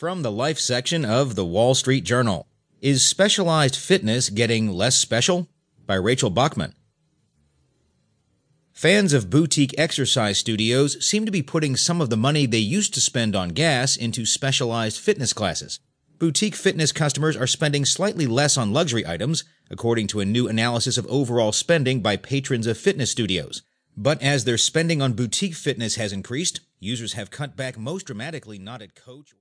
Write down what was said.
From the Life section of the Wall Street Journal. Is Specialized Fitness Getting Less Special? By Rachel Bachman. Fans of boutique exercise studios seem to be putting some of the money they used to spend on gas into specialized fitness classes. Boutique fitness customers are spending slightly less on luxury items, according to a new analysis of overall spending by patrons of fitness studios. But as their spending on boutique fitness has increased, users have cut back most dramatically not at Coach